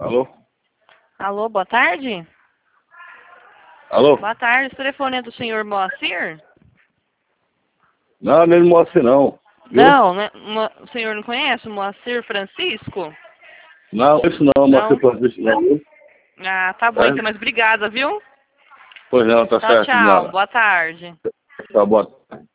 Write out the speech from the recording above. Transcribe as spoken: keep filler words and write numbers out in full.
Alô? Alô, boa tarde? Alô? Boa tarde, esse telefone é do senhor Moacir? Não, nem mostre não. Viu? Não, né? Mo- o senhor não conhece o Moacir Francisco? Não, isso não, Moacir Não? Francisco não, viu? Ah, tá bom É? então, mas obrigada, viu? Pois não, tá Tchau, certo, tchau, nada. boa tarde. Tá bom.